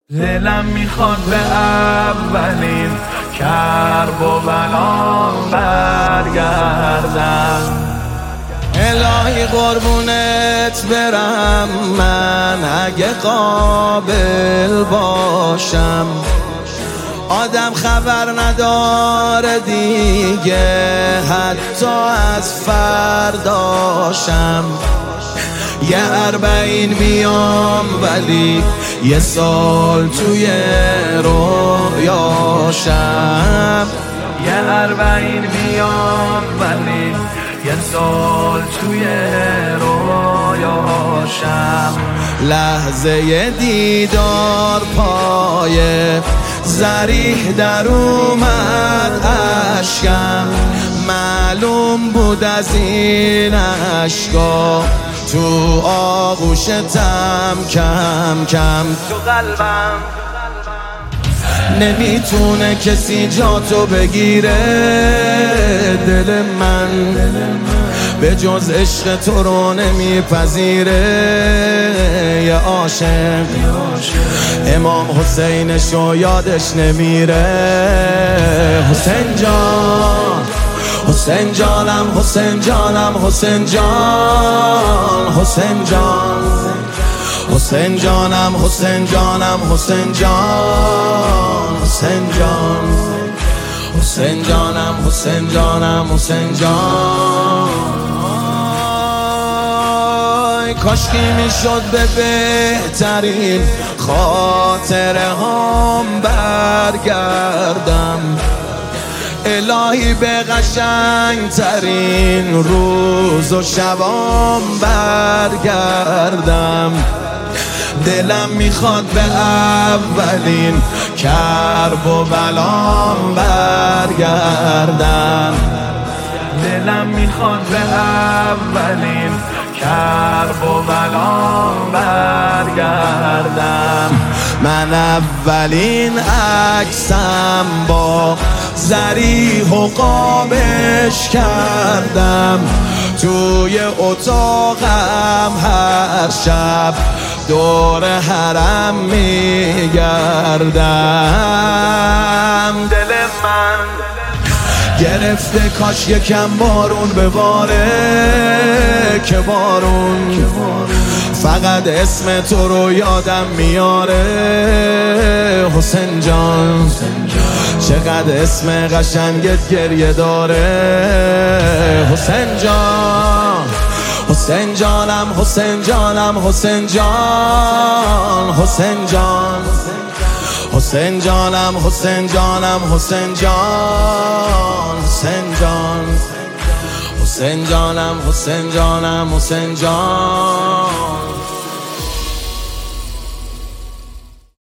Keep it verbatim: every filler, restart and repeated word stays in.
دلم میخواد به اولین کرب و بلام برگردم. الهی قربونت برم من اگه قابل باشم. آدم خبر نداره دیگه حتی از فرداشم. یه اربعین میام ولی یه سال توی رویاشم. یه اربعین میام ولی یه سال توی رویاشم. لحظه دیدار پایه زریح در اومد اشکم. معلوم بود از این اشکا تو آغوشتم کم کم تو قلبم نمیتونه کسی جاتو بگیره. دل من به جز عشق تو رو نمیپذیره. یه عاشق امام حسینشو یادش نمیره. حسین جان حسین جانم حسین جانم حسین جان حسین جان حسین جانم حسین جانم حسین جان حسین جان حسین جانم حسین جانم حسین جان. کاشکی میشد به بهترین خاطره هم برگردم. الهی به قشنگ ترین روز و شبام برگردم. دلم میخواد به اولین کرب و بلام برگردم. دلم میخواد به اولین کرب و بلام برگردم. من اولین عکسم با زریح و قابش کردم. توی اتاقم هر شب دور حرم میگردم. دل من گرفته کاش یکم بارون بباره که بارون فقط اسم تو رو یادم میاره. حسین جان چقدر اسم قشنگت گریه داره. حسین جان حسین جانم حسین جانم حسین جان حسین جان حسین جانم حسین جانم حسین جان حسین جان حسین جانم حسین جانم حسین جان.